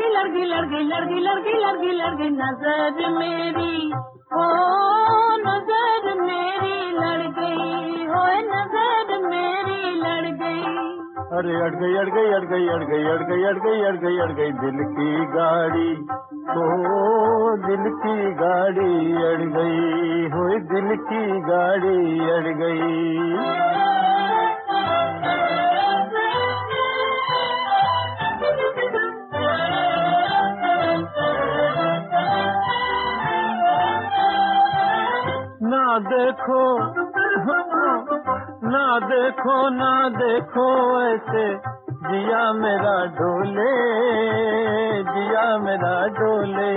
लड़ गई नजर मेरी, ओ नजर मेरी लड़ गई, हो नजर मेरी लड़ गई। अरे अड़ गई अड़ गई अड़ गई अड़ गई अड़ गई अड़ गई अड़ गई अड़ गई दिल की गाड़ी, ओ दिल की गाड़ी अड़ गई, हो दिल की गाड़ी अड़ गई। ना देखो ना देखो ना देखो ऐसे जिया मेरा डोले, जिया मेरा डोले।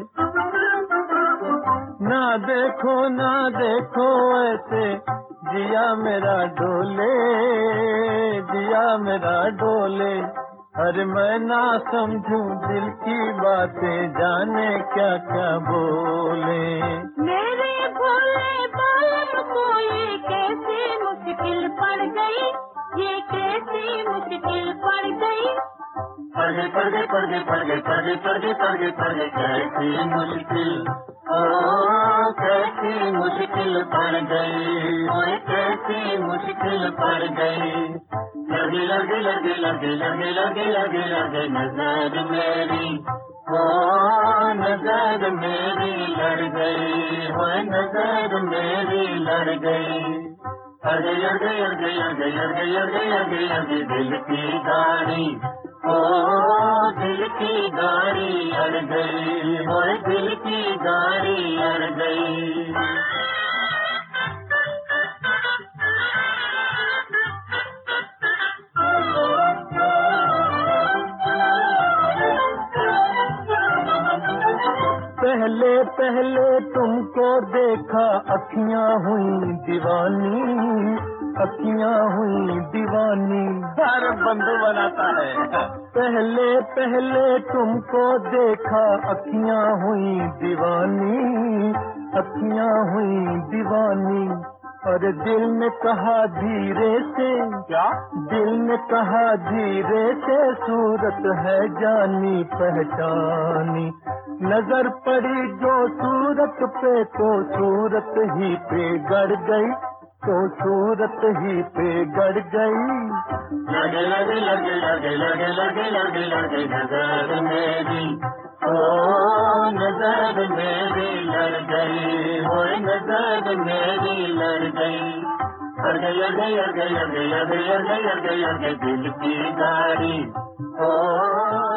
ना देखो ऐसे जिया मेरा डोले, जिया मेरा डोले। अरे मैं ना समझूं दिल की बातें, जाने क्या क्या बोले। मेरे भोले बालम को ये कैसी मुश्किल पड़ गई, ये कैसी मुश्किल पड़ गई। पड़ गई पड़ गई पड़ गई पड़ गई पड़ गई पड़ गई पड़ गई पड़ गई कैसी मुश्किल, ओ कैसी मुश्किल पड़ गई, ओ कैसी मुश्किल पड़ गई। लगी लगी लगी लगी लगी लगी लगी लगी नजर मेरी, ओ नजर मेरी लड़ गई, हो नजर मेरी लड़ गई। अड़ गई अड़ गई अड़ गई अड़ गई अड़ गई अड़ गई अड़ गई अड़ गई दिल की गाड़ी, ओ दिल की गाड़ी अड़ गई, हो दिल की गाड़ी अड़ गई। पहले पहले तुमको देखा अखियां हुई दीवानी, अखियां हुई दीवानी। हर बंधु बनाता है। पहले पहले तुमको देखा अखियां हुई दीवानी, अखियां हुई दीवानी। और दिल ने कहा धीरे से, क्या दिल ने कहा धीरे से सूरत है जानी पहचानी। नजर पड़ी जो सूरत पे तो सूरत ही पे गड़ गई, तो सूरत ही पे गड़ गई। लगे लगे लगे लगे लगे लगे लगे लगे नजर मेरी, ओ नजर मेरी लड़ गई, हो नजर मेरी लड़ गई। अड़ गई अड़ गई अड़ गई अड़ गई अड़ गई अड़ गई अड़ गई अड़ गई दिल की गाड़ी, ओ